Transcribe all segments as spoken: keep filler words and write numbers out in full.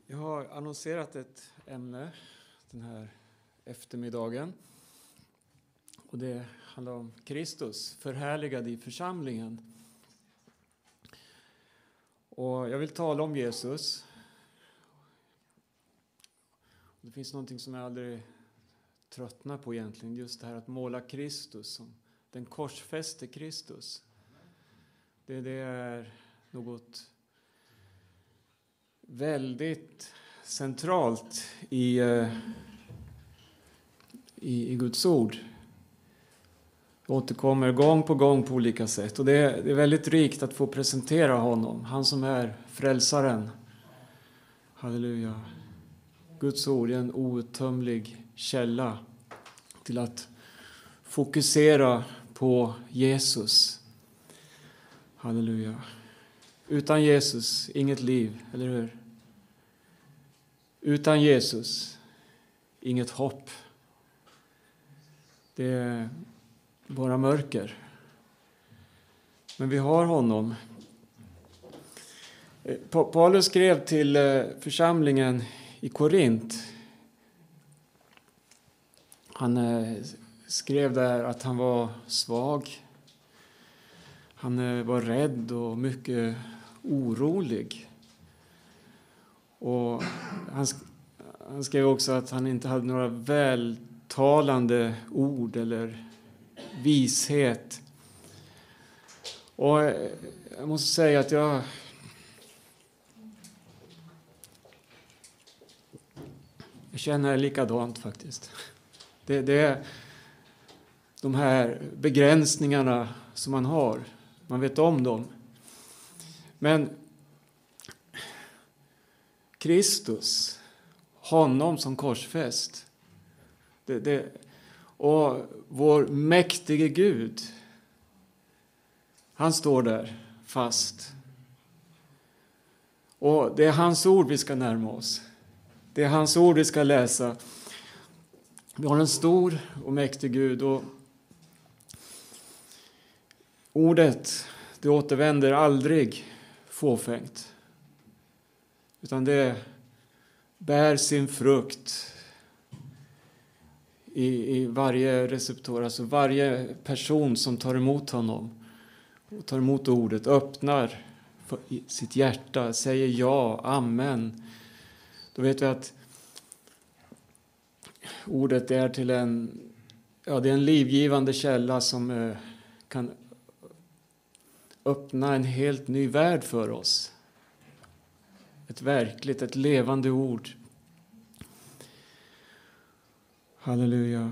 Jag har annonserat ett ämne den här eftermiddagen. Och det handlar om Kristus, förhärligad i församlingen. Och jag vill tala om Jesus. Det finns någonting som jag aldrig tröttnar på egentligen. Just det här att måla Kristus som den korsfäste Kristus. Det, det är något väldigt centralt i, i, i Guds ord. Det återkommer gång på gång på olika sätt. Och det är, det är väldigt rikt att få presentera honom. Han som är frälsaren. Halleluja. Guds ord är en outtömlig källa till att fokusera på Jesus. Halleluja. Utan Jesus, inget liv, eller hur? Utan Jesus, inget hopp. Det är bara mörker. Men vi har honom. Paulus skrev till församlingen i Korint. Han skrev där att han var svag. Han var rädd och mycket orolig. Och han, han skrev också att han inte hade några vältalande ord eller vishet. Och jag måste säga att jag jag känner likadant faktiskt. Det, det är de här begränsningarna som man har. Man vet om dem. Men Kristus, honom som korsfäst. Det, det, och vår mäktige Gud, han står där fast. Och det är hans ord vi ska närma oss. Det är hans ord vi ska läsa. Vi har en stor och mäktig Gud. Och ordet, det återvänder aldrig fåfängt. Utan det bär sin frukt i, i varje receptor. Alltså varje person som tar emot honom. Och tar emot ordet, öppnar sitt hjärta, säger ja, amen. Då vet vi att ordet är till en, ja, det är en livgivande källa som kan öppna en helt ny värld för oss. Ett verkligt, ett levande ord. Halleluja.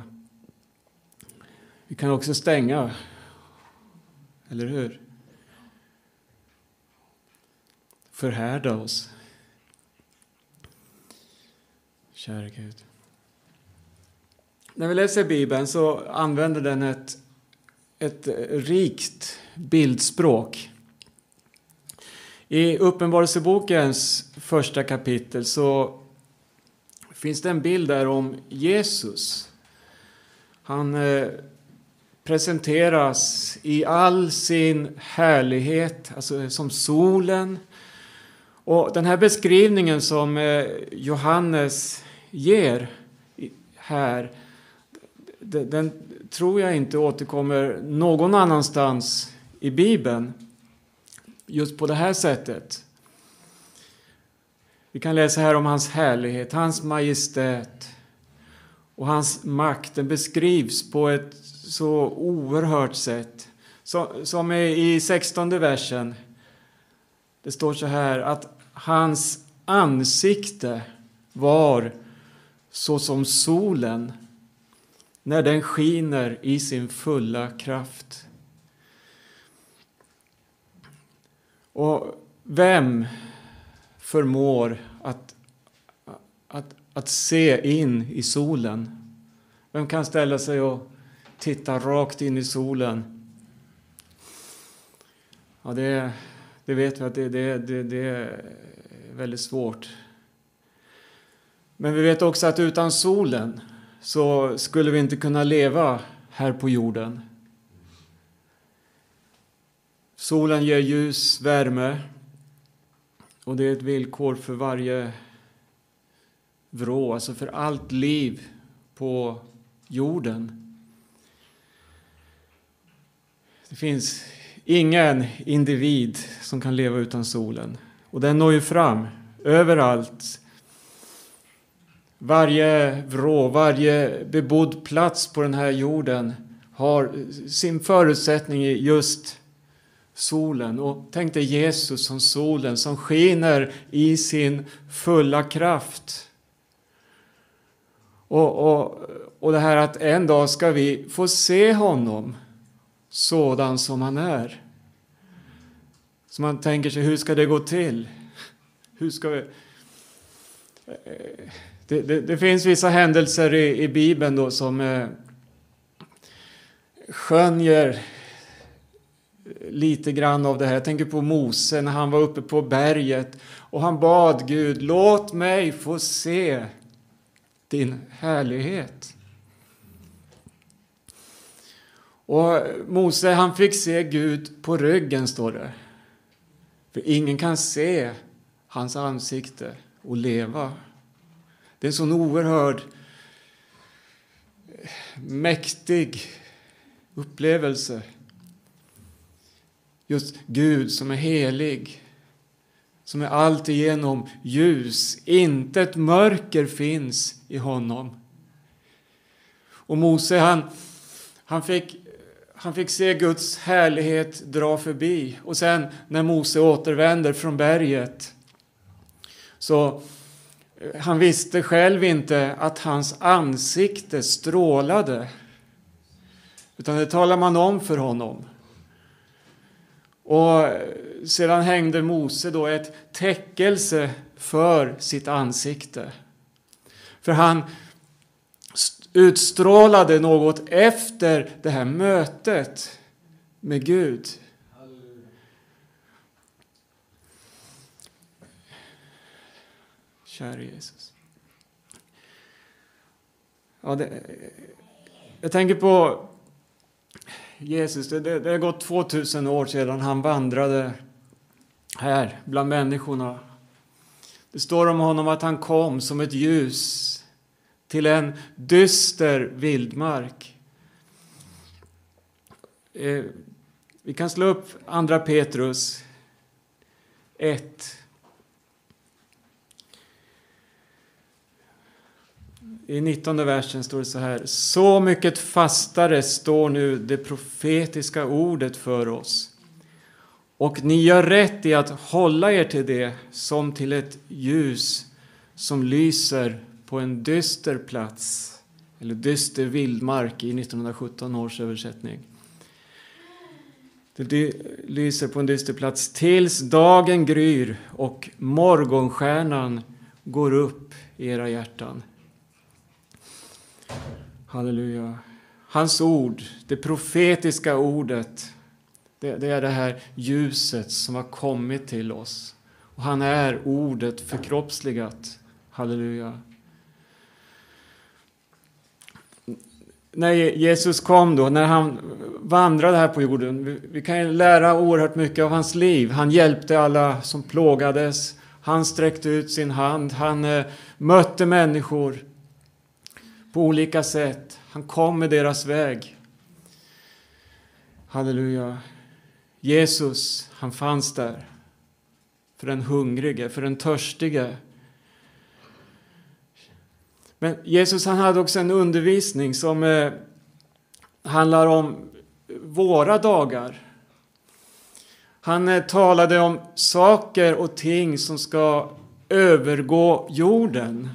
Vi kan också stänga, eller hur? Förhärda oss. Kära Gud. När vi läser Bibeln så använder den ett, ett rikt bildspråk. I Uppenbarelsebokens första kapitel så finns det en bild där om Jesus. Han eh, presenteras i all sin härlighet, alltså som solen. Och den här beskrivningen som eh, Johannes ger här, den, den tror jag inte återkommer någon annanstans i Bibeln. Just på det här sättet. Vi kan läsa här om hans härlighet, hans majestät och hans makt. Den beskrivs på ett så oerhört sätt. Så, som i sextonde versen. Det står så här att hans ansikte var så som solen när den skiner i sin fulla kraft. Och vem förmår att, att, att se in i solen? Vem kan ställa sig och titta rakt in i solen? Ja, det, det vet vi att det, det, det, det är väldigt svårt. Men vi vet också att utan solen så skulle vi inte kunna leva här på jorden. Solen ger ljus, värme. Och det är ett villkor för varje vrå, alltså för allt liv på jorden. Det finns ingen individ som kan leva utan solen. Och den når ju fram överallt. Varje vrå, varje bebodd plats på den här jorden har sin förutsättning i just solen. Och tänk dig Jesus som solen som skiner i sin fulla kraft. Och, och, och det här att en dag ska vi få se honom sådan som han är. Så man tänker sig, hur ska det gå till? Hur ska vi... Det, det, det finns vissa händelser i, i Bibeln då som eh, skönjer lite grann av det här. Jag tänker på Mose när han var uppe på berget och han bad Gud, låt mig få se din härlighet. Och Mose, han fick se Gud på ryggen, står det. För ingen kan se hans ansikte och leva. Det är en sån oerhörd mäktig upplevelse. Just Gud som är helig, som är alltigenom ljus. Inte ett mörker finns i honom. Och Mose, han, han, fick, han fick se Guds härlighet dra förbi. Och sen när Mose återvänder från berget, så han visste själv inte att hans ansikte strålade. Utan det talar man om för honom. Och sedan hängde Mose då ett täckelse för sitt ansikte. För han utstrålade något efter det här mötet med Gud. Kära Jesus. Ja, det, jag tänker på Jesus. Det, det, det har gått tvåtusen år sedan han vandrade här bland människorna. Det står om honom att han kom som ett ljus till en dyster vildmark. Eh, vi kan slå upp andra Petrus ett. I nittonde versen står det så här. Så mycket fastare står nu det profetiska ordet för oss. Och ni gör rätt i att hålla er till det som till ett ljus som lyser på en dyster plats. Eller dyster vildmark i nittonhundrasjutton års översättning. Det lyser på en dyster plats tills dagen gryr och morgonstjärnan går upp i era hjärtan. Halleluja. Hans ord, det profetiska ordet, det, det är det här ljuset som har kommit till oss. Och han är ordet förkroppsligat. Halleluja. När Jesus kom då, när han vandrade här på jorden, vi, vi kan ju lära oerhört mycket av hans liv. Han hjälpte alla som plågades. Han sträckte ut sin hand. Han eh, mötte människor på olika sätt. Han kom med deras väg. Halleluja. Jesus, han fanns där. För den hungrige, för den törstige. Men Jesus, han hade också en undervisning som eh, handlar om våra dagar. Han eh, talade om saker och ting som ska övergå jorden.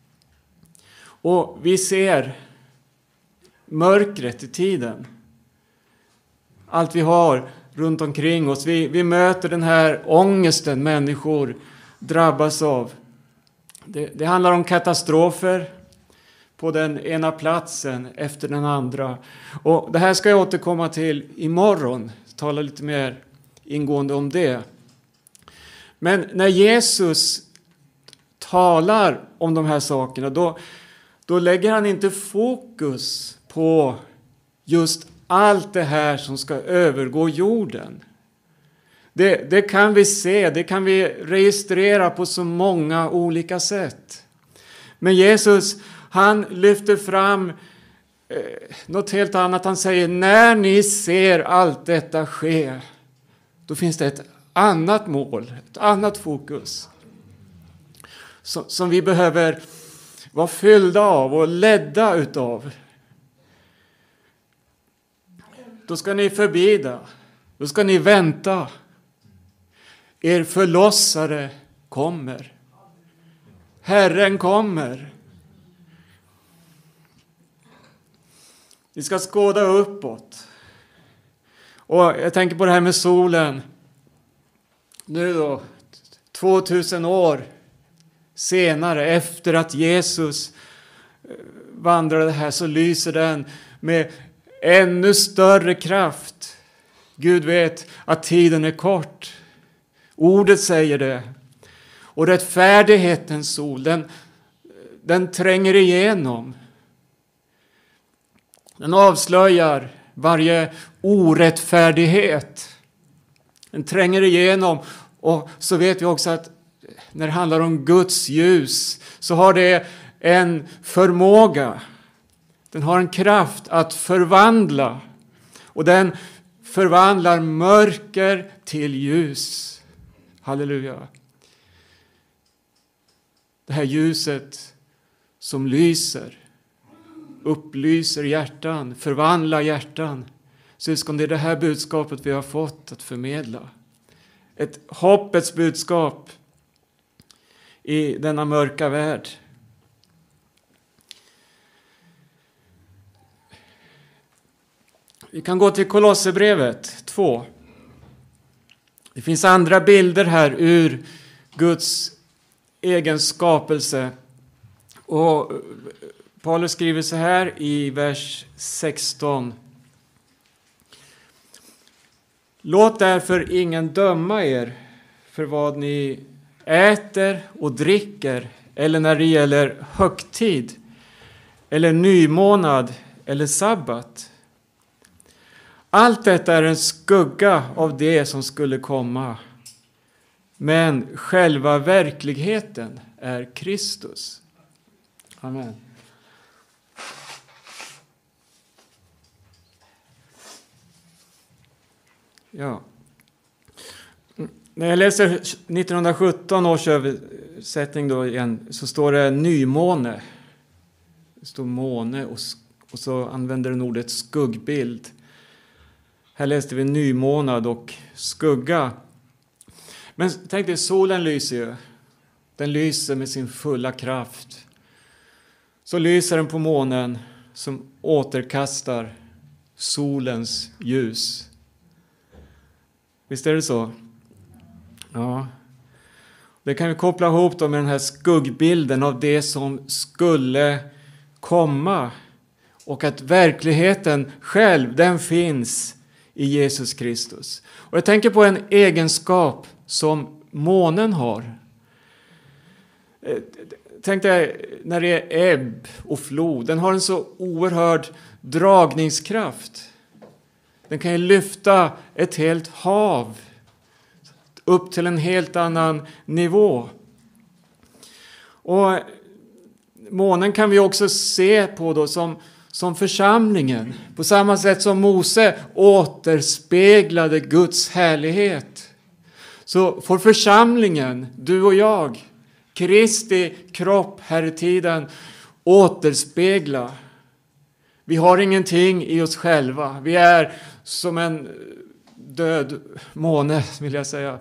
Och vi ser mörkret i tiden. Allt vi har runt omkring oss. Vi, vi möter den här ångesten människor drabbas av. Det, det handlar om katastrofer på den ena platsen efter den andra. Och det här ska jag återkomma till imorgon. Tala lite mer ingående om det. Men när Jesus talar om de här sakerna, då, då lägger han inte fokus på just allt det här som ska övergå jorden. Det, det kan vi se, det kan vi registrera på så många olika sätt. Men Jesus, han lyfter fram eh, något helt annat. Han säger, när ni ser allt detta ske, då finns det ett annat mål, ett annat fokus. Som, som vi behöver vara fyllda av och ledda utav. Då ska ni förbida. Då ska ni vänta. Er förlossare kommer. Herren kommer. Vi ska skåda uppåt. Och jag tänker på det här med solen. Nu då, tvåtusen år senare, efter att Jesus vandrade här, så lyser den med ännu större kraft. Gud vet att tiden är kort. Ordet säger det. Och rättfärdighetens sol, den, den tränger igenom. Den avslöjar varje orättfärdighet. Den tränger igenom. Och så vet vi också att när det handlar om Guds ljus, så har det en förmåga. Den har en kraft att förvandla. Och den förvandlar mörker till ljus. Halleluja. Det här ljuset som lyser, upplyser hjärtan, förvandlar hjärtan. Syskon, det är det här budskapet vi har fått att förmedla. Ett hoppets budskap i denna mörka värld. Vi kan gå till Kolosserbrevet två. Det finns andra bilder här ur Guds egen skapelse. Och Paulus skriver så här i vers sexton. Låt därför ingen döma er för vad ni äter och dricker, eller när det gäller högtid, eller nymånad, eller sabbat. Allt detta är en skugga av det som skulle komma. Men själva verkligheten är Kristus. Amen. Ja. När jag läser nittonhundrasjutton års översättning då igen, så står det nymåne. Det står måne och, och så använder den ordet skuggbild. Här läste vi nymånad och skugga. Men tänk dig, solen lyser ju. Den lyser med sin fulla kraft. Så lyser den på månen som återkastar solens ljus. Visst är det så? Ja. Det kan vi koppla ihop då med den här skuggbilden av det som skulle komma. Och att verkligheten själv, den finns i Jesus Kristus. Och jag tänker på en egenskap som månen har. Tänk dig när det är ebb och flod. Den har en så oerhörd dragningskraft. Den kan ju lyfta ett helt hav upp till en helt annan nivå. Och månen kan vi också se på då som, som församlingen. På samma sätt som Mose återspeglade Guds härlighet, så får församlingen, du och jag, Kristi kropp här i tiden, återspegla. Vi har ingenting i oss själva. Vi är som en död måne, vill jag säga.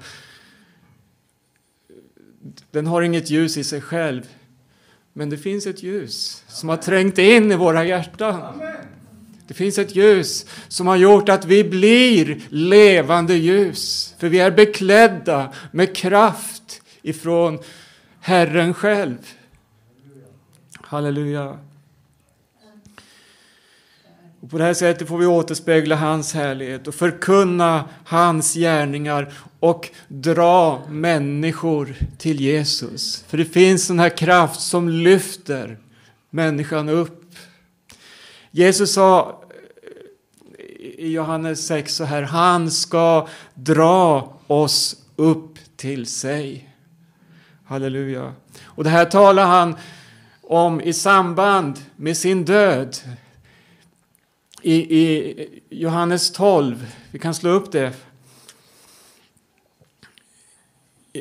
Den har inget ljus i sig själv. Men det finns ett ljus som har trängt in i våra hjärtan. Det finns ett ljus som har gjort att vi blir levande ljus. För vi är beklädda med kraft ifrån Herren själv. Halleluja. Och på det här sättet får vi återspegla hans härlighet och förkunna hans gärningar och dra människor till Jesus. För det finns den här kraft som lyfter människan upp. Jesus sa i Johannes sex så här: han ska dra oss upp till sig. Halleluja. Och det här talar han om i samband med sin död. I, i Johannes tolv, vi kan slå upp det. I,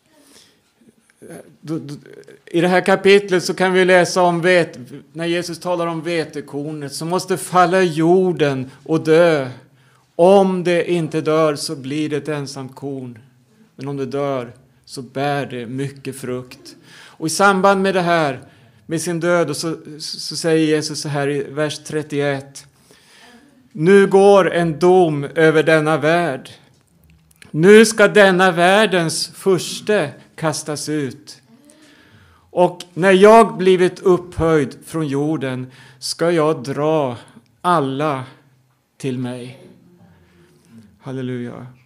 I det här kapitlet så kan vi läsa om vet, när Jesus talar om vetekornet som måste falla i jorden och dö. Om det inte dör så blir det ett ensamt korn. Men om det dör så bär det mycket frukt. Och i samband med det här, med sin död, och så, så säger Jesus så här i vers trettioett. Nu går en dom över denna värld. Nu ska denna världens furste kastas ut. Och när jag blivit upphöjd från jorden ska jag dra alla till mig. Halleluja.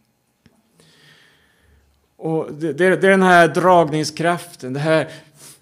Och det, det är den här dragningskraften, det här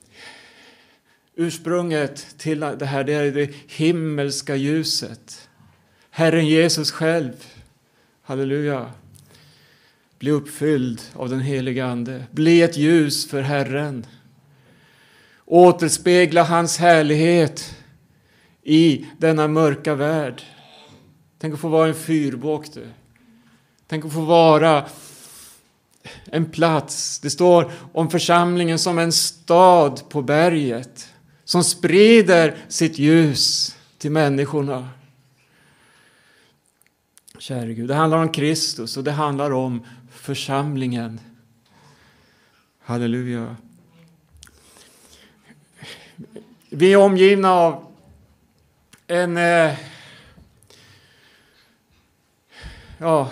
ursprunget till det här, det är det himmelska ljuset. Herren Jesus själv, halleluja, bli uppfylld av den heliga ande. Bli ett ljus för Herren. Återspegla hans härlighet i denna mörka värld. Tänk att få vara en fyrbåk du. Tänk att få vara en plats. Det står om församlingen som en stad på berget. Som sprider sitt ljus till människorna. Käre Gud, det handlar om Kristus och det handlar om församlingen. Halleluja. Vi är omgivna av en eh, ja,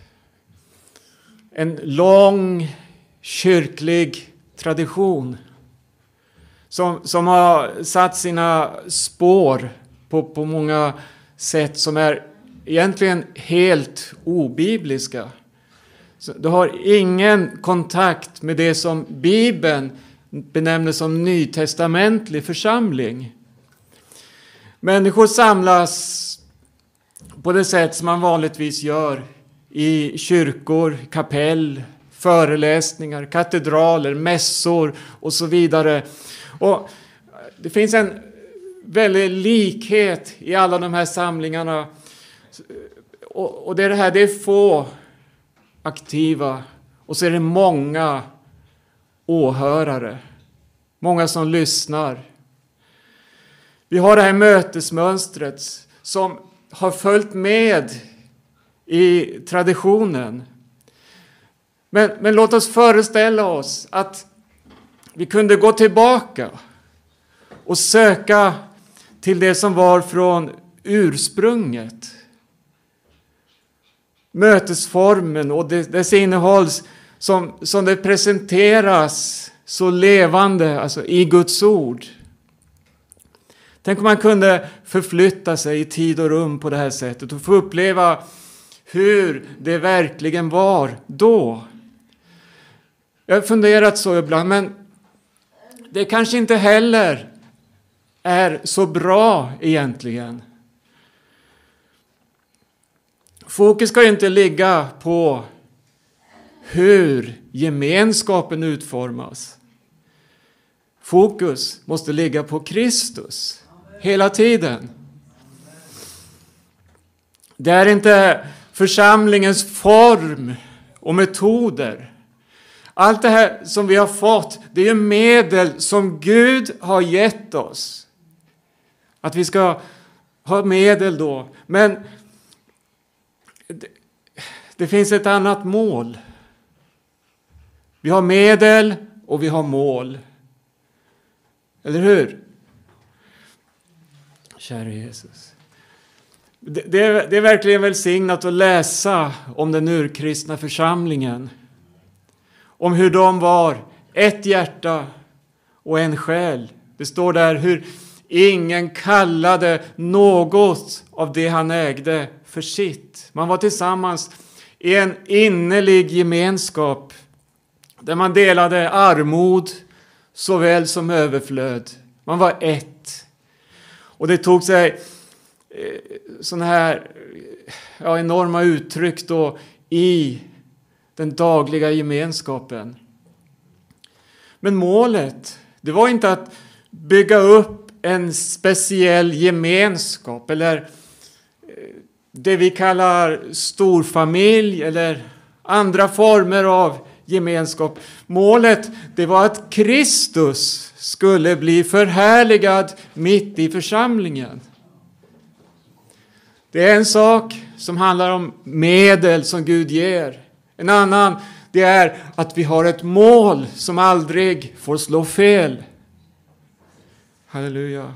en lång kyrklig tradition som, som har satt sina spår på, på många sätt som är egentligen helt obibliska. Så du har ingen kontakt med det som Bibeln benämner som nytestamentlig församling. Människor samlas på det sätt som man vanligtvis gör i kyrkor, kapell, föreläsningar, katedraler, mässor och så vidare. Och det finns en väldig likhet i alla de här samlingarna. Och, och det är det här, det är få aktiva och så är det många åhörare. Många som lyssnar. Vi har det här mötesmönstret som har följt med i traditionen. Men, men låt oss föreställa oss att vi kunde gå tillbaka och söka till det som var från ursprunget. Mötesformen och dess innehåll som, som det presenteras så levande, alltså i Guds ord. Tänk om man kunde förflytta sig i tid och rum på det här sättet och få uppleva hur det verkligen var då. Jag har funderat så ibland, men det kanske inte heller är så bra egentligen. Fokus ska inte ligga på hur gemenskapen utformas. Fokus måste ligga på Kristus hela tiden. Det är inte församlingens form och metoder. Allt det här som vi har fått, det är medel som Gud har gett oss. Att vi ska ha medel då. Men det, det finns ett annat mål. Vi har medel och vi har mål. Eller hur? Kära Jesus. Det, det, är, det är verkligen välsignat att läsa om den urkristna församlingen. Om hur de var ett hjärta och en själ. Det står där hur ingen kallade något av det han ägde för sitt. Man var tillsammans i en innerlig gemenskap. Där man delade armod såväl som överflöd. Man var ett. Och det tog sig sådana här ja, enorma uttryck då i den dagliga gemenskapen. Men målet, det var inte att bygga upp en speciell gemenskap eller det vi kallar storfamilj eller andra former av gemenskap. Målet, det var att Kristus skulle bli förhärligad mitt i församlingen. Det är en sak som handlar om medel som Gud ger. En annan, det är att vi har ett mål som aldrig får slå fel. Halleluja.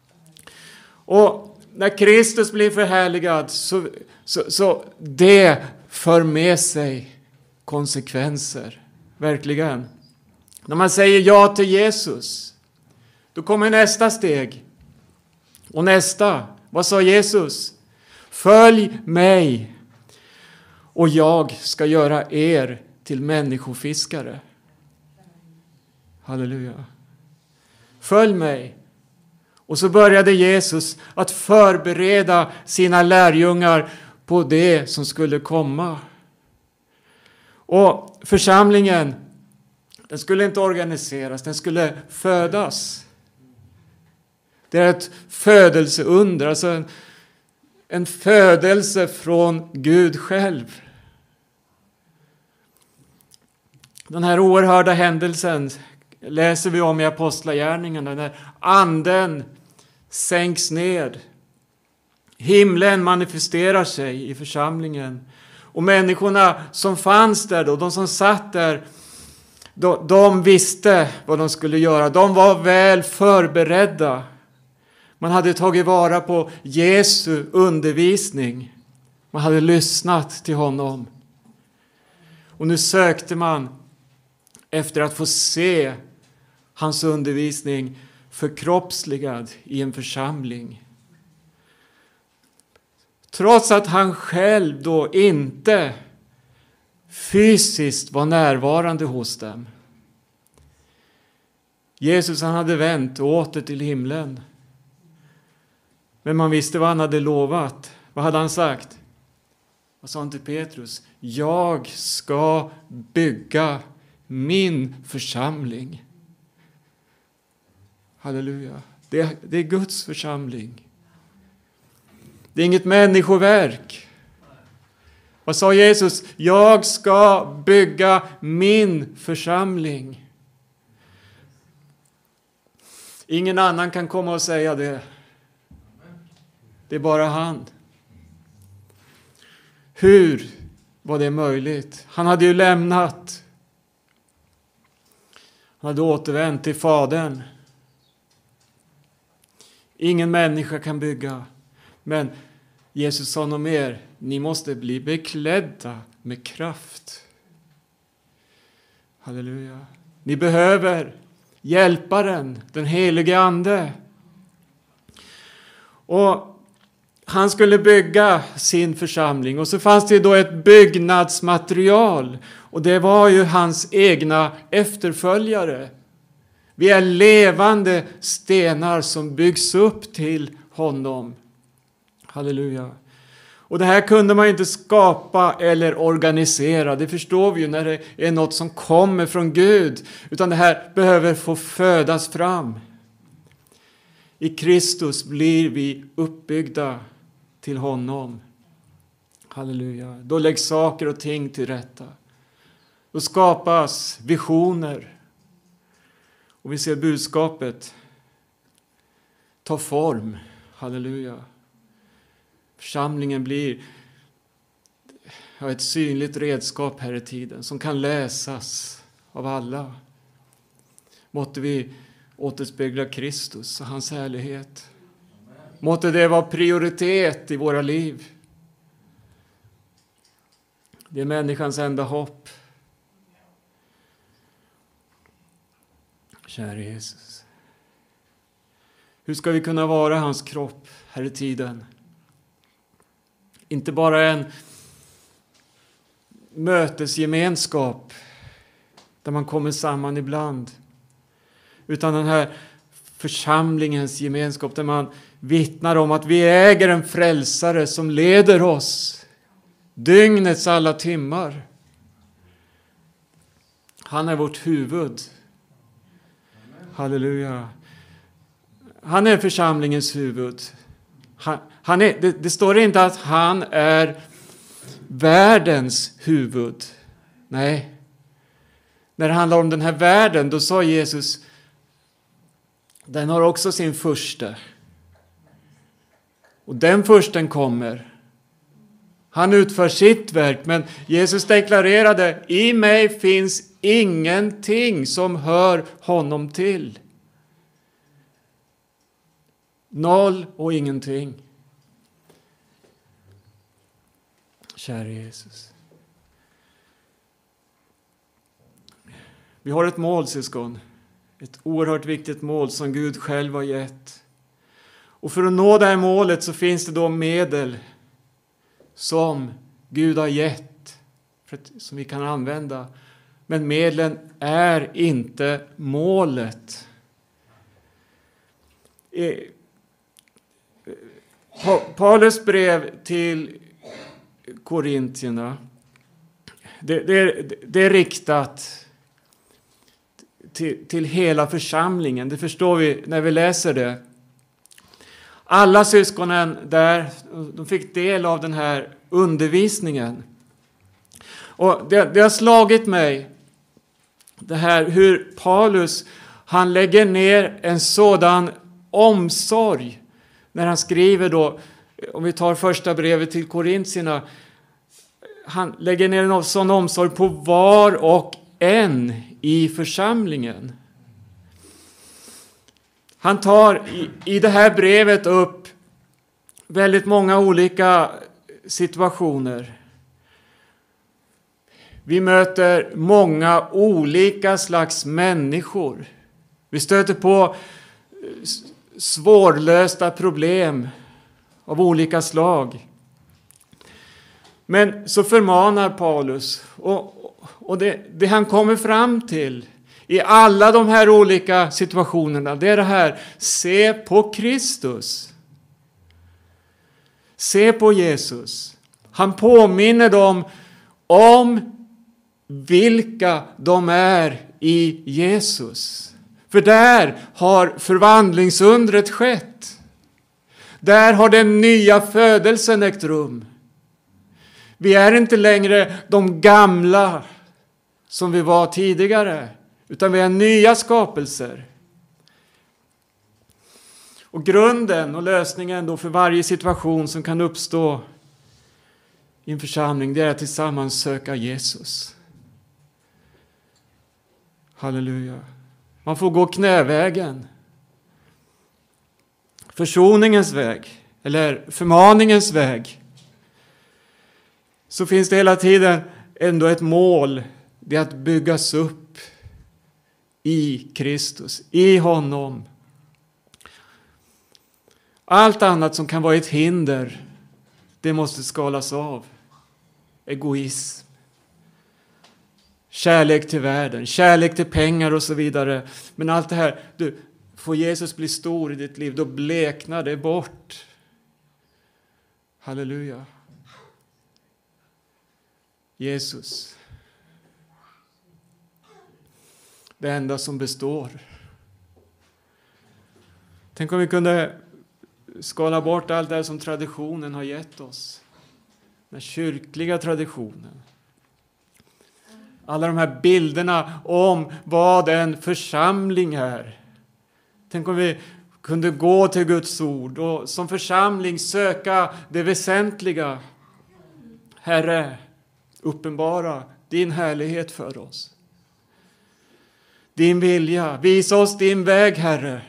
Och när Kristus blir förhärligad så, så, så det för med sig konsekvenser. Verkligen. När man säger ja till Jesus, då kommer nästa steg. Och nästa, vad sa Jesus? Följ mig och jag ska göra er till människofiskare. Halleluja. Följ mig. Och så började Jesus att förbereda sina lärjungar på det som skulle komma. Och församlingen, den skulle inte organiseras, den skulle födas. Det är ett födelseunder, alltså en, en födelse från Gud själv. Den här oerhörda händelsen läser vi om i Apostlagärningarna, när anden sänks ner. Himlen manifesterar sig i församlingen. Och människorna som fanns där då, de som satt där, de, de visste vad de skulle göra. De var väl förberedda. Man hade tagit vara på Jesu undervisning. Man hade lyssnat till honom. Och nu sökte man efter att få se hans undervisning förkroppsligad i en församling. Trots att han själv då inte fysiskt var närvarande hos dem. Jesus, han hade vänt åter till himlen. Men man visste vad han hade lovat. Vad hade han sagt? Vad sa han till Petrus? Jag ska bygga min församling. Halleluja. Det, det är Guds församling. Det är inget människoverk. Vad sa Jesus? Jag ska bygga min församling. Ingen annan kan komma och säga det. Det är bara han. Hur var det möjligt? Han hade ju lämnat. Han hade återvänt till Fadern. Ingen människa kan bygga. Men Jesus sa något mer. Ni måste bli beklädda med kraft. Halleluja. Ni behöver hjälparen, den helige ande. Och han skulle bygga sin församling. Och så fanns det då ett byggnadsmaterial. Och det var ju hans egna efterföljare. Vi är levande stenar som byggs upp till honom. Halleluja. Och det här kunde man inte skapa eller organisera. Det förstår vi ju när det är något som kommer från Gud. Utan det här behöver få födas fram. I Kristus blir vi uppbyggda till honom. Halleluja. Då läggs saker och ting till rätta. Då skapas visioner. Och vi ser budskapet ta form. Halleluja. Församlingen blir ett synligt redskap här i tiden som kan läsas av alla. Måtte vi återspegla Kristus och hans härlighet. Måtte det vara prioritet i våra liv. Det är människans enda hopp. Kära Jesus. Hur ska vi kunna vara hans kropp här i tiden? Inte bara en mötesgemenskap där man kommer samman ibland. Utan den här församlingens gemenskap där man vittnar om att vi äger en frälsare som leder oss dygnets alla timmar. Han är vårt huvud. Halleluja. han är församlingens huvud. Han, han är, det, det står inte att han är världens huvud. Nej. När det handlar om den här världen, då sa Jesus, den har också sin furste. Och den fursten kommer. Han utför sitt verk, men Jesus deklarerade, i mig finns ingenting som hör honom till. Noll och ingenting. Kära Jesus. Vi har ett mål, syskon. Ett oerhört viktigt mål som Gud själv har gett. Och för att nå det här målet så finns det då medel som Gud har gett, för att, som vi kan använda. Men medlen är inte målet. Paulus brev till Korintierna, det, det, det är riktat till, till hela församlingen. Det förstår vi när vi läser det. Alla syskonen där, de fick del av den här undervisningen. Och det, det har slagit mig, det här hur Paulus, han lägger ner en sådan omsorg när han skriver då, om vi tar första brevet till Korintierna, han lägger ner en sån omsorg på var och en i församlingen. Han tar i, i det här brevet upp väldigt många olika situationer. Vi möter många olika slags människor. Vi stöter på svårlösta problem av olika slag. Men så förmanar Paulus, och, och det, det han kommer fram till i alla de här olika situationerna, det är det här: se på Kristus. Se på Jesus. Han påminner dem om vilka de är i Jesus. För där har förvandlingsundret skett. Där har den nya födelsen ägt rum. Vi är inte längre de gamla som vi var tidigare, utan vi är nya skapelser. Och grunden och lösningen då för varje situation som kan uppstå i en församling, det är att tillsammans söka Jesus. Halleluja. Man får gå knävägen. Försoningens väg, eller förmaningens väg. Så finns det hela tiden ändå ett mål, det är att byggas upp i Kristus, i honom. Allt annat som kan vara ett hinder, det måste skalas av. Egoism, kärlek till världen, kärlek till pengar och så vidare. Men allt det här, du, får Jesus bli stor i ditt liv, då bleknar det bort. Halleluja. Jesus. Det enda som består. Tänk om vi kunde skala bort allt det som traditionen har gett oss. Den kyrkliga traditionen. Alla de här bilderna om vad en församling är. Tänk om vi kunde gå till Guds ord och som församling söka det väsentliga. Herre, uppenbara din härlighet för oss. Din vilja, visa oss din väg, Herre.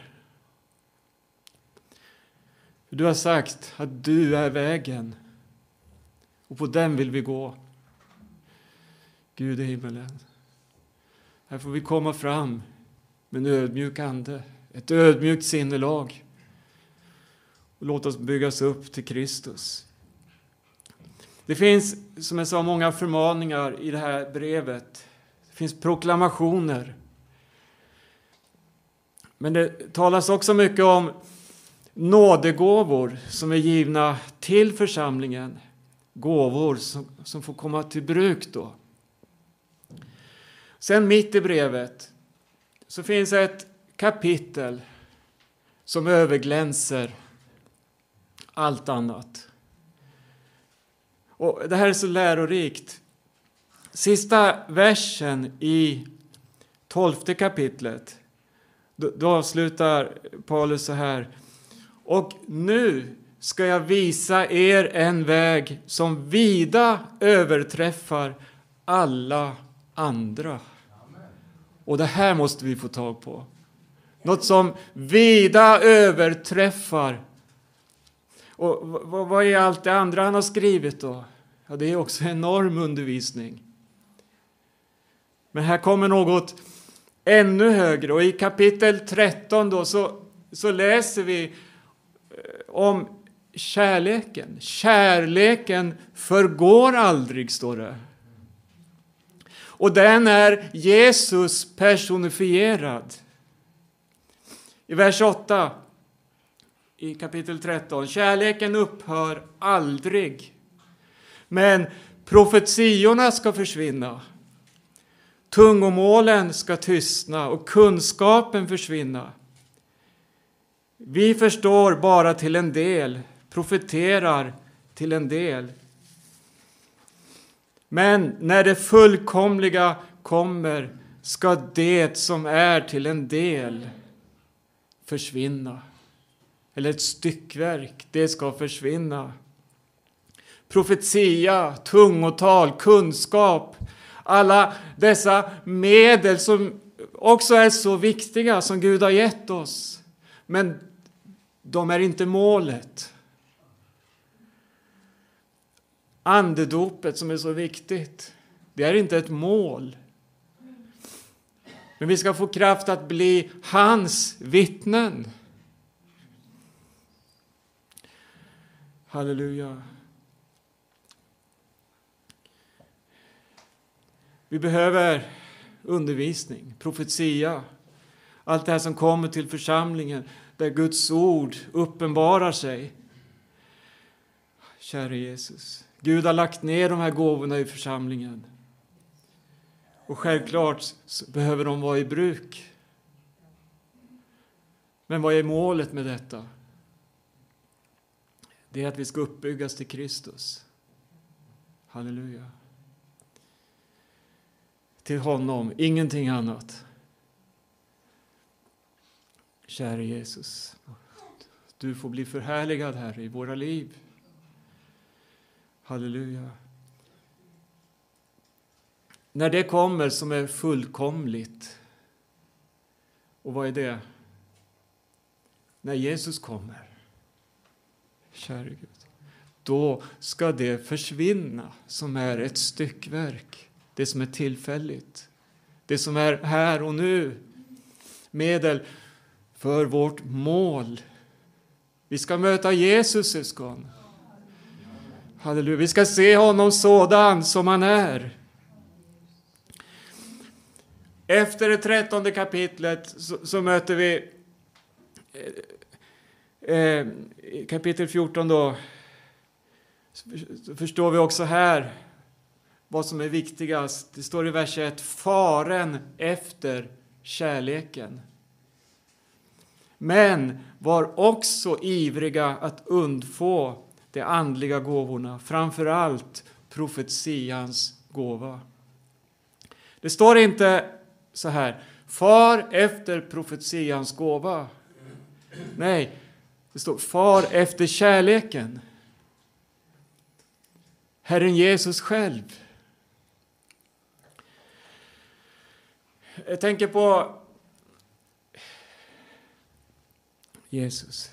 Du har sagt att du är vägen. Och på den vill vi gå. Gud i himmelen. Här får vi komma fram med en ödmjuk ande. Ett ödmjukt sinnelag. Och låt oss byggas upp till Kristus. Det finns, som jag sa, många förmaningar i det här brevet. Det finns proklamationer. Men det talas också mycket om nådegåvor som är givna till församlingen. Gåvor som, som får komma till bruk då. Sen mitt i brevet så finns ett kapitel som överglänser allt annat. Och det här är så lärorikt. Sista versen i tolfte kapitlet, då, då avslutar Paulus så här: och nu ska jag visa er en väg som vida överträffar alla andra. Och det här måste vi få tag på. Något som vida överträffar. Och vad är allt det andra han har skrivit då? Ja, det är också enorm undervisning. Men här kommer något ännu högre. Och i kapitel tretton då så, så läser vi om kärleken. Kärleken förgår aldrig, står det. Och den är Jesus personifierad. I vers åtta i kapitel tretton. Kärleken upphör aldrig. Men profetiorna ska försvinna. Tungomålen ska tystna och kunskapen försvinna. Vi förstår bara till en del, profeterar till en del. Men när det fullkomliga kommer ska det som är till en del försvinna. Eller ett styckverk, det ska försvinna. Profetia, tungotal, kunskap, alla dessa medel som också är så viktiga som Gud har gett oss. Men de är inte målet. Andedopet som är så viktigt, det är inte ett mål. Men vi ska få kraft att bli hans vittnen. Halleluja. Vi behöver undervisning, profetia. Allt det här som kommer till församlingen där Guds ord uppenbarar sig. Kära Jesus, Gud har lagt ner de här gåvorna i församlingen. Och självklart behöver de vara i bruk. Men vad är målet med detta? Det är att vi ska uppbyggas till Kristus. Halleluja. Till honom, ingenting annat. Kära Jesus, du får bli förhärligad här i våra liv. Halleluja. När det kommer som är fullkomligt. Och vad är det? När Jesus kommer. Kära Gud. Då ska det försvinna som är ett styckverk. Det som är tillfälligt. Det som är här och nu. Medel för vårt mål. Vi ska möta Jesus, syskon. Halleluja. Vi ska se honom sådan som han är. Efter det trettonde kapitlet så, så möter vi eh, eh, kapitel fjorton då. Så förstår vi också här vad som är viktigast. Det står i vers ett: faren efter kärleken. Men var också ivriga att undfå de andliga gåvorna, framför allt profetians gåva. Det står inte så här: far efter profetians gåva. Nej, det står far efter kärleken. Herren Jesus själv. Jag tänker på Jesus.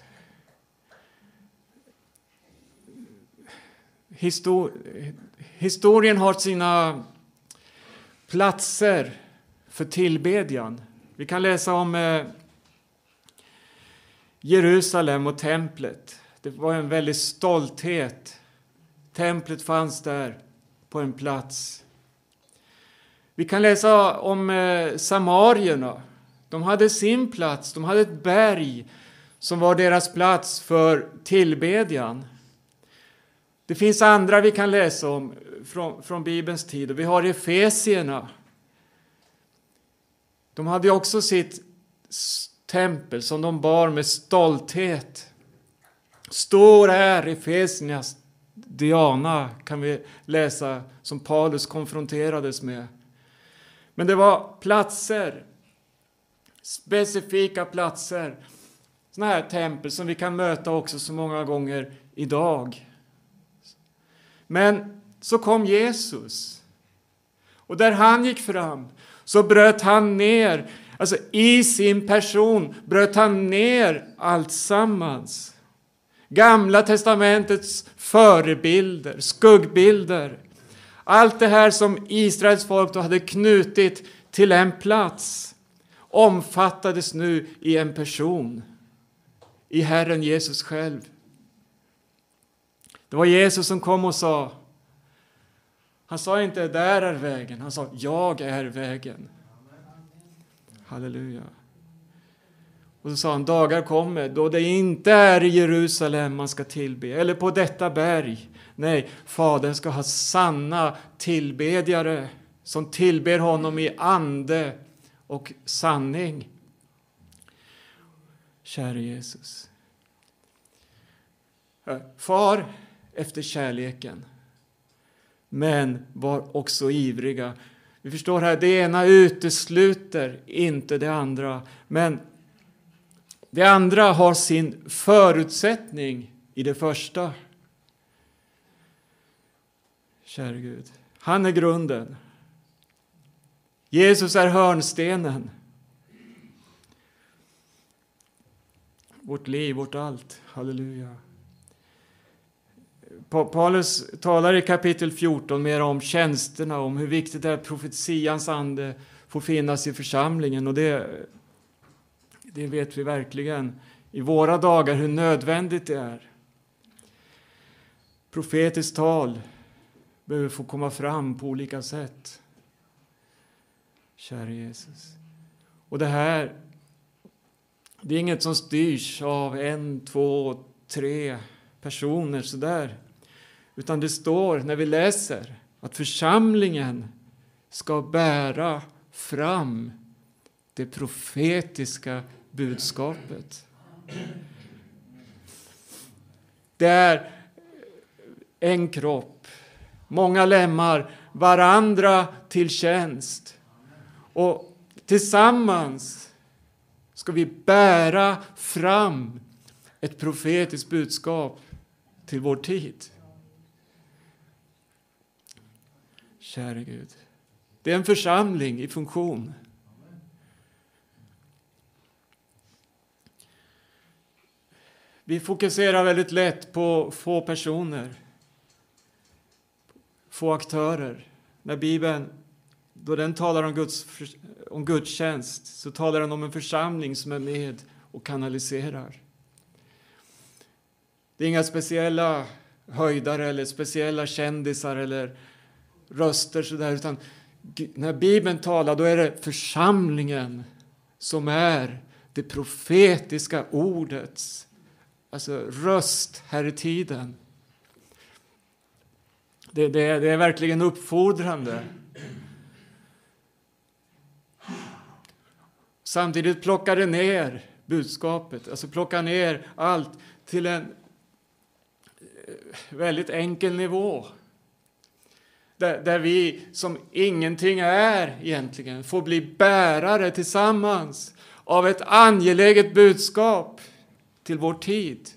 Histor- historien har sina platser för tillbedjan. Vi kan läsa om eh, Jerusalem och templet. Det var en väldig stolthet. Templet fanns där på en plats. Vi kan läsa om eh, samarierna. De hade sin plats. De hade ett berg som var deras plats för tillbedjan. Det finns andra vi kan läsa om från, från Bibelns tid. Och vi har Efesierna. De hade också sitt tempel som de bar med stolthet. Stor är Efesiernas Diana, kan vi läsa, som Paulus konfronterades med. Men det var platser, specifika platser, sådana här tempel som vi kan möta också så många gånger idag. Men så kom Jesus, och där han gick fram så bröt han ner, alltså i sin person bröt han ner allt sammans. Gamla testamentets förebilder, skuggbilder. Allt det här som Israels folk då hade knutit till en plats omfattades nu i en person. I Herren Jesus själv. Det var Jesus som kom och sa. Han sa inte där är vägen. Han sa jag är vägen. Halleluja. Och så sa han, dagar kommer då det inte är i Jerusalem man ska tillbe. Eller på detta berg. Nej, Fadern ska ha sanna tillbedjare. Som tillber honom i ande och sanning. Käre Jesus. Far efter kärleken. Men var också ivriga. Vi förstår här, det ena utesluter inte det andra. Men det andra har sin förutsättning i det första. Käre Gud. Han är grunden. Jesus är hörnstenen. Vårt liv, vårt allt. Halleluja. Paulus talar i kapitel fjorton mer om tjänsterna, om hur viktigt det är att profetians ande får finnas i församlingen. Och det, det vet vi verkligen i våra dagar hur nödvändigt det är. Profetiskt tal behöver få komma fram på olika sätt. Kära Jesus. Och det här, det är inget som styrs av en, två, tre personer sådär. Utan det står när vi läser att församlingen ska bära fram det profetiska budskapet. Det är en kropp, många lemmar, varandra till tjänst. Och tillsammans ska vi bära fram ett profetiskt budskap till vår tid. Käre Gud. Det är en församling i funktion. Vi fokuserar väldigt lätt på få personer. Få aktörer. När Bibeln, då den talar om, Guds, om gudstjänst, så talar den om en församling som är med och kanaliserar. Det är inga speciella höjdare eller speciella kändisar eller röster sådär, utan när Bibeln talar, då är det församlingen som är det profetiska ordets alltså röst här i tiden. Det, det, det är verkligen uppfordrande. Samtidigt plockar det ner budskapet, alltså plockar ner allt till en väldigt enkel nivå. Där, där vi som ingenting är egentligen får bli bärare tillsammans av ett angeläget budskap till vår tid.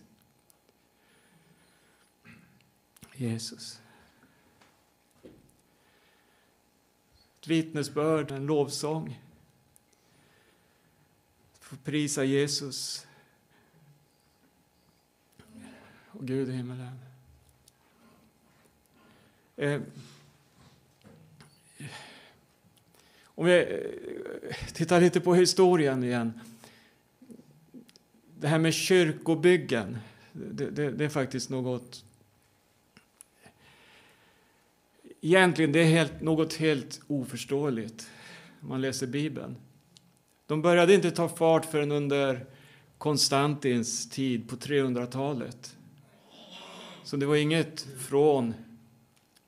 Jesus. Ett vittnesbörd, en lovsång. Få prisa Jesus. Och Gud i himmelen. Eh, om vi tittar lite på historien igen. Det här med kyrkobyggen. Det, det, det är faktiskt något. Egentligen det är helt, något helt oförståeligt. Om man läser Bibeln. De började inte ta fart förrän under Konstantins tid på trehundratalet. Så det var inget från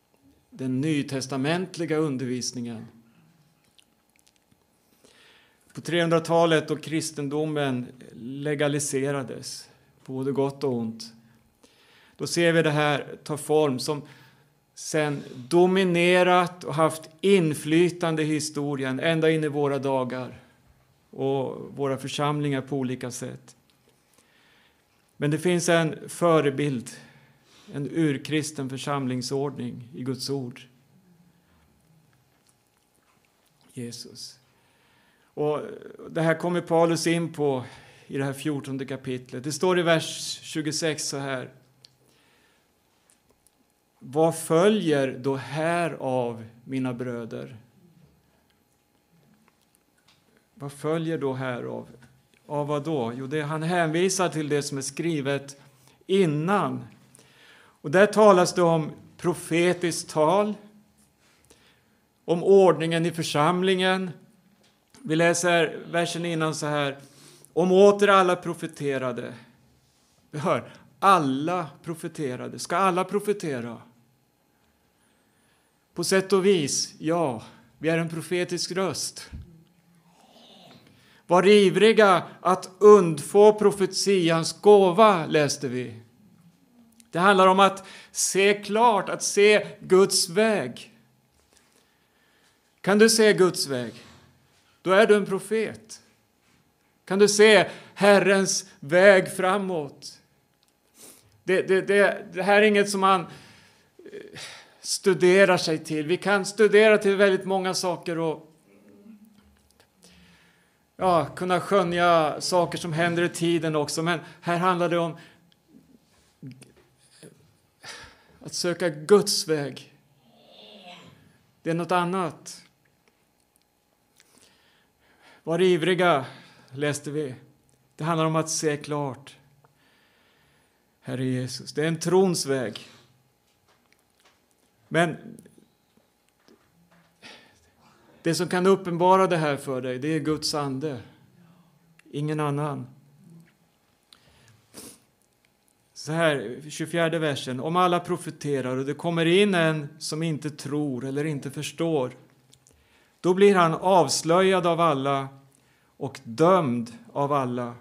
den nytestamentliga undervisningen. på trehundratalet då kristendomen legaliserades på både gott och ont. Då ser vi det här ta form som sen dominerat och haft inflytande i historien ända in i våra dagar och våra församlingar på olika sätt. Men det finns en förebild, en urkristen församlingsordning i Guds ord. Jesus. Och det här kommer Paulus in på i det här fjortonde kapitlet. Det står i vers tjugosex så här. Vad följer då här av mina bröder? Vad följer då här av? Av vad då? Jo, det, han hänvisar till det som är skrivet innan. Och där talas det om profetiskt tal, om ordningen i församlingen. Vi läser versen innan så här. Om åter alla profeterade. Vi hör, alla profeterade. Ska alla profetera? På sätt och vis, ja, vi är en profetisk röst. Var ivriga att undfå profetians gåva, läste vi. Det handlar om att se klart, att se Guds väg. Kan du se Guds väg? Då är du en profet. Kan du se Herrens väg framåt? Det, det, det, det här är inget som man studerar sig till. Vi kan studera till väldigt många saker och ja, kunna skönja saker som händer i tiden också. Men här handlar det om att söka Guds väg. Det är något annat. Var ivriga, läste vi. Det handlar om att se klart. Herre Jesus, det är en trons väg. Men det som kan uppenbara det här för dig, det är Guds ande. Ingen annan. Så här, tjugofjärde versen. Om alla profeterar och det kommer in en som inte tror eller inte förstår, då blir han avslöjad av alla och dömd av alla.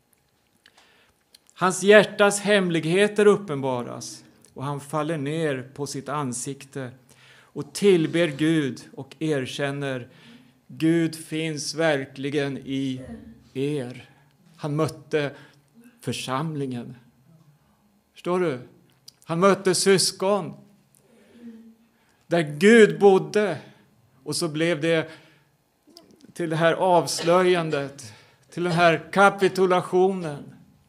Hans hjärtas hemligheter uppenbaras och han faller ner på sitt ansikte och tillber Gud och erkänner: Gud finns verkligen i er. Han mötte församlingen. Förstår du? Han mötte syskon. Där Gud bodde. Och så blev det till det här avslöjandet. Till den här kapitulationen.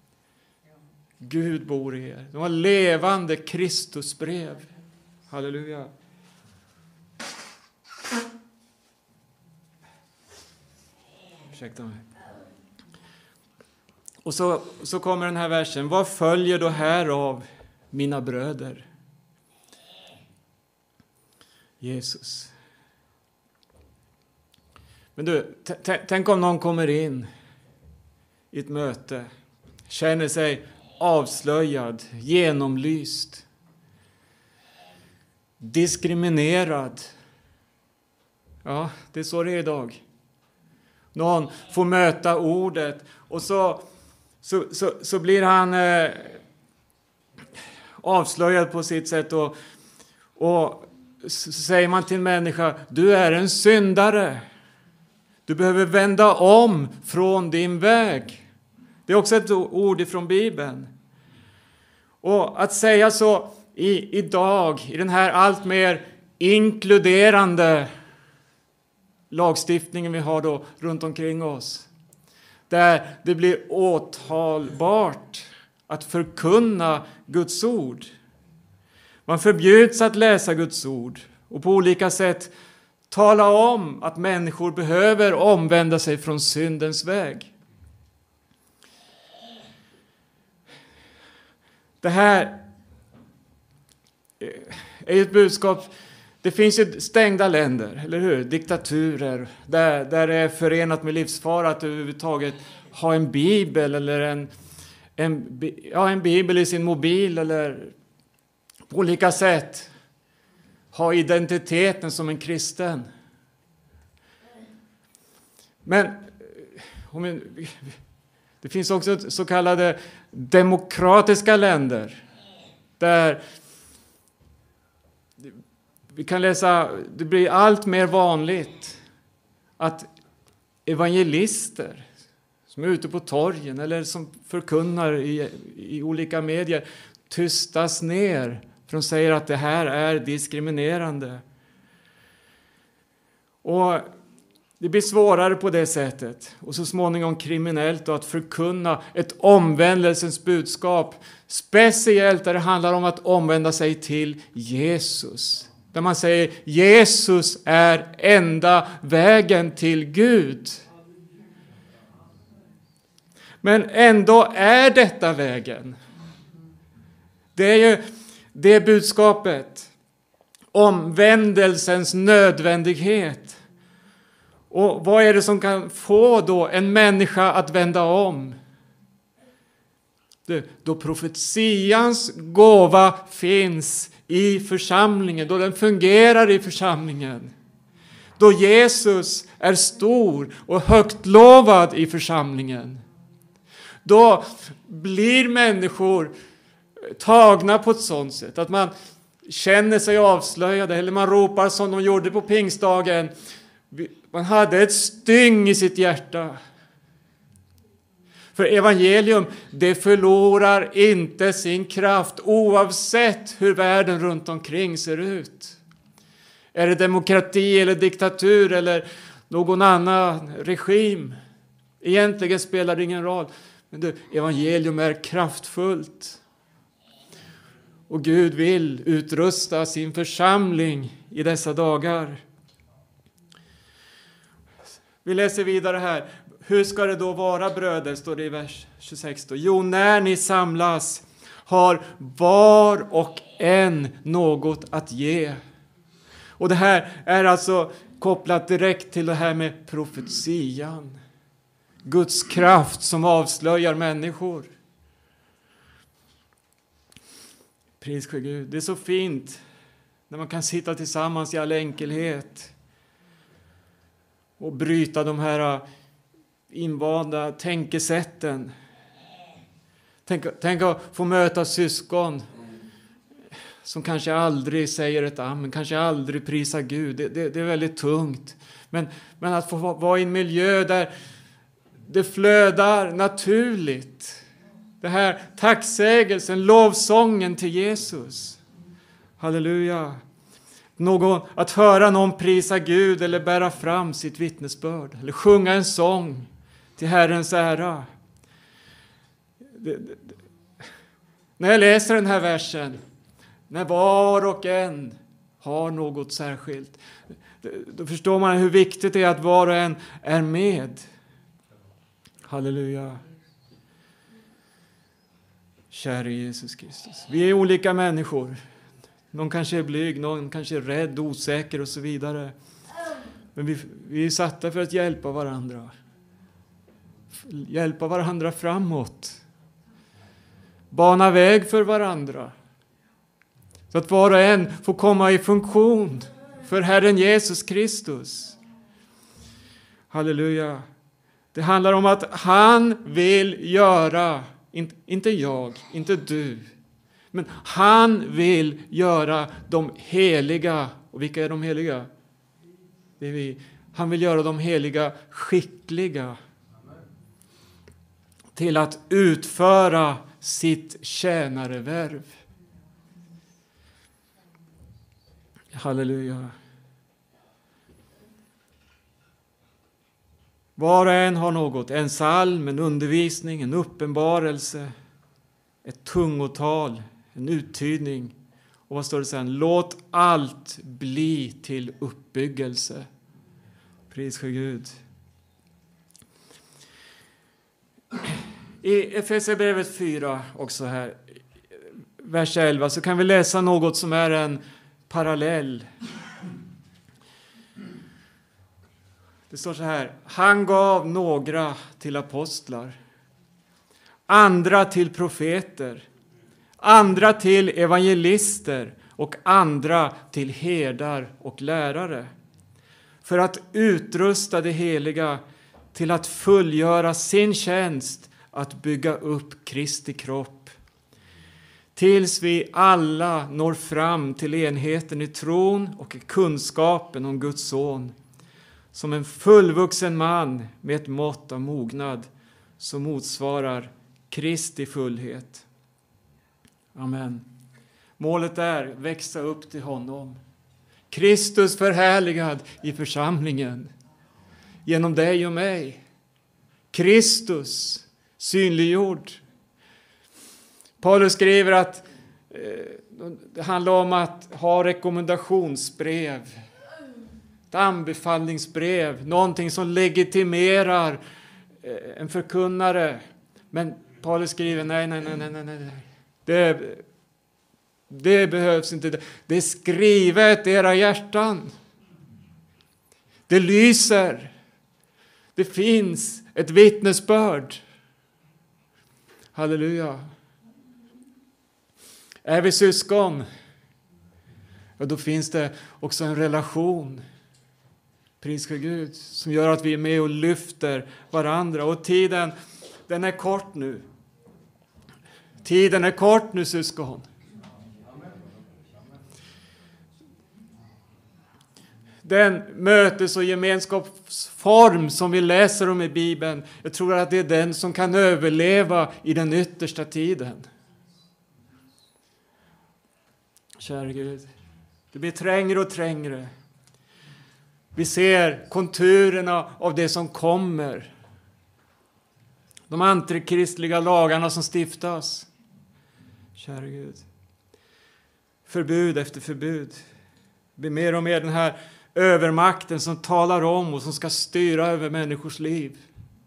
Gud bor i er. Det var levande Kristusbrev. Halleluja. Ursäkta mig. Och så, så kommer den här versen. Vad följer då här av mina bröder? Jesus. Men du, t- t- tänk om någon kommer in i ett möte. Känner sig avslöjad, genomlyst. Diskriminerad. Ja, det är så det är idag. Någon får möta ordet och så, så, så, så blir han eh, avslöjad på sitt sätt. Och, och så säger man till en människa: du är en syndare. Du behöver vända om från din väg. Det är också ett ord ifrån Bibeln. Och att säga så i, idag, i den här allt mer inkluderande lagstiftningen vi har då runt omkring oss. Där det blir åtalbart att förkunna Guds ord. Man förbjuds att läsa Guds ord och på olika sätt tala om att människor behöver omvända sig från syndens väg. Det här är ett budskap. Det finns ju stängda länder, eller hur? Diktaturer, där, där det är förenat med livsfara att överhuvudtaget ha en bibel eller en, en, ja, en bibel i sin mobil eller på olika sätt ha identiteten som en kristen. Men Det finns också så kallade demokratiska länder där vi kan läsa, det blir allt mer vanligt att evangelister som är ute på torgen eller som förkunnar i, i olika medier tystas ner för de säger att det här är diskriminerande. Och det blir svårare på det sättet och så småningom kriminellt att förkunna ett omvändelsens budskap, speciellt där det handlar om att omvända sig till Jesus. Där man säger Jesus är enda vägen till Gud. Men ändå är detta vägen. Det är ju det budskapet. Omvändelsens nödvändighet. Och vad är det som kan få då en människa att vända om? Det, då profetians gåva finns i församlingen, då den fungerar i församlingen. Då Jesus är stor och högt lovad i församlingen. Då blir människor tagna på ett sådant sätt att man känner sig avslöjade, eller man ropar som de gjorde på pingstdagen. Man hade ett styng i sitt hjärta. För evangelium, det förlorar inte sin kraft oavsett hur världen runt omkring ser ut. Är det demokrati eller diktatur eller någon annan regim? Egentligen spelar det ingen roll. Men det, evangelium är kraftfullt. Och Gud vill utrusta sin församling i dessa dagar. Vi läser vidare här. Hur ska det då vara, bröder, står det i vers tjugosex. Då. Jo, när ni samlas har var och en något att ge. Och det här är alltså kopplat direkt till det här med profetian. Guds kraft som avslöjar människor. Pris för Gud. Det är så fint när man kan sitta tillsammans i all enkelhet och bryta de här invanda tänkesätten. Tänk, tänk att få möta syskon som kanske aldrig säger ett amen, kanske aldrig prisar Gud. Det, det, det är väldigt tungt. Men, men att få vara i en miljö där det flödar naturligt. Det här tacksägelsen, lovsången till Jesus. Halleluja. Någon, att höra någon prisa Gud eller bära fram sitt vittnesbörd. Eller sjunga en sång till Herrens ära. Det, det, det. När jag läser den här versen, när var och en har något särskilt, då förstår man hur viktigt det är att var och en är med. Halleluja. Käre Jesus Kristus. Vi är olika människor. Någon kanske är blyg, någon kanske är rädd, osäker och så vidare. Men vi, vi är satta för att hjälpa varandra. Hjälpa varandra framåt. Bana väg för varandra. Så att var och en får komma i funktion för Herren Jesus Kristus. Halleluja. Det handlar om att han vill göra, inte jag, inte du. Men han vill göra de heliga. Och vilka är de heliga? Det är vi. Han vill göra de heliga skickliga. Till att utföra sitt tjänarevärv. Halleluja. Var och en har något. En psalm, en undervisning, en uppenbarelse. Ett tungotal, en uttydning. Och vad står det sen? Låt allt bli till uppbyggelse. Pris för Gud. I Efesierbrevet fyra också här, vers elva, så kan vi läsa något som är en parallell. Det står så här. Han gav några till apostlar, andra till profeter, andra till evangelister och andra till herdar och lärare. För att utrusta det heliga till att fullgöra sin tjänst att bygga upp Kristi kropp. Tills vi alla når fram till enheten i tron och i kunskapen om Guds son. Som en fullvuxen man med ett mått av mognad som motsvarar Kristi fullhet. Amen. Målet är att växa upp till honom. Kristus förhärligad i församlingen. Genom dig och mig. Kristus synliggjord. Paulus skriver att eh, det handlar om att ha rekommendationsbrev. Ett anbefallningsbrev. Någonting som legitimerar eh, en förkunnare. Men Paulus skriver nej, nej, nej, nej, nej. Det, det behövs inte. Det är skrivet i era hjärtan. Det lyser. Det finns ett vittnesbörd. Halleluja. Är vi syskon? Ja, då finns det också en relation. Pris för Gud. Som gör att vi är med och lyfter varandra. Och tiden, den är kort nu. Tiden är kort nu, syskon. Den mötes- och gemenskapsform som vi läser om i Bibeln. Jag tror att det är den som kan överleva i den yttersta tiden. Kära Gud. Det blir trängre och trängre. Vi ser konturerna av det som kommer. De antikristliga lagarna som stiftas. Kära Gud. Förbud efter förbud. Det blir mer och mer den här övermakten som talar om och som ska styra över människors liv.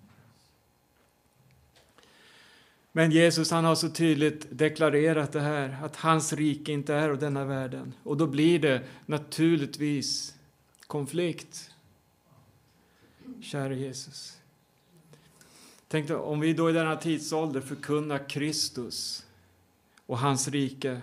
Men Jesus, han har så tydligt deklarerat det här. Att hans rike inte är av denna världen. Och då blir det naturligtvis konflikt. Kära Jesus. Tänk dig om vi då i denna tidsålder förkunnar Kristus och hans rike.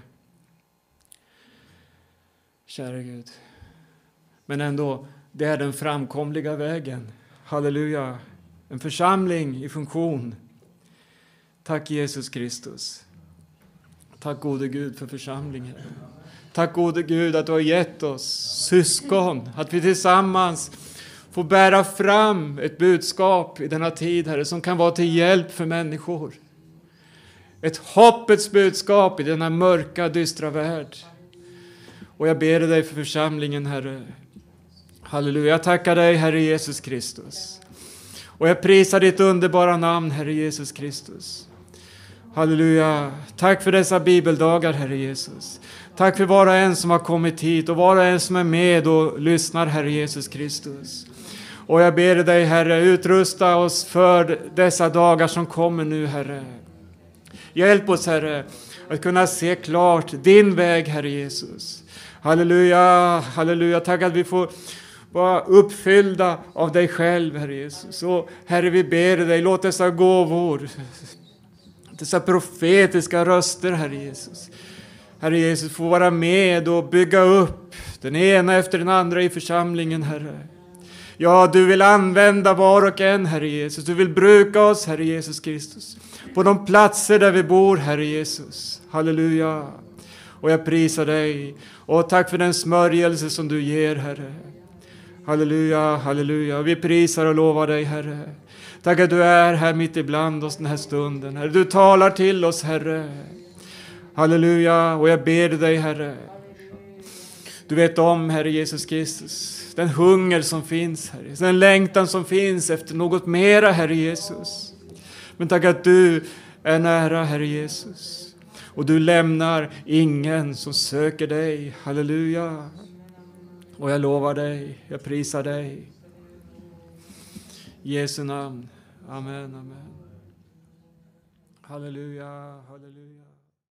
Kära Gud. Men ändå, det är den framkomliga vägen. Halleluja. En församling i funktion. Tack Jesus Kristus. Tack gode Gud för församlingen. Tack gode Gud att du har gett oss syskon. Att vi tillsammans får bära fram ett budskap i denna tid, Herre, som kan vara till hjälp för människor. Ett hoppets budskap i denna mörka, dystra värld. Och jag ber dig för församlingen, Herre. Halleluja. Jag tackar dig, Herre Jesus Kristus. Och jag prisar ditt underbara namn, Herre Jesus Kristus. Halleluja. Tack för dessa bibeldagar, Herre Jesus. Tack för var och en som har kommit hit och var och en som är med och lyssnar, Herre Jesus Kristus. Och jag ber dig, Herre, utrusta oss för dessa dagar som kommer nu, Herre. Hjälp oss, Herre, att kunna se klart din väg, Herre Jesus. Halleluja, halleluja. Tack att vi får vara uppfyllda av dig själv, Herre Jesus. Och Herre, vi ber dig, låt dessa gåvor, dessa profetiska röster, Herre Jesus. Herre Jesus, få vara med och bygga upp den ena efter den andra i församlingen, Herre. Ja, du vill använda var och en, Herre Jesus. Du vill bruka oss, Herre Jesus Kristus. På de platser där vi bor, Herre Jesus. Halleluja. Och jag prisar dig. Och tack för den smörjelse som du ger, Herre. Halleluja, halleluja. Vi prisar och lovar dig, Herre. Tack att du är här mitt ibland oss den här stunden, Herre. Du talar till oss, Herre. Halleluja. Och jag ber dig, Herre. Du vet om, Herre Jesus Kristus, den hunger som finns, Herre. Den längtan som finns efter något mera, Herre Jesus. Men tack att du är nära, Herre Jesus. Och du lämnar ingen som söker dig. Halleluja. Och jag lovar dig, jag prisar dig. I Jesu namn. Amen, amen. Halleluja, halleluja.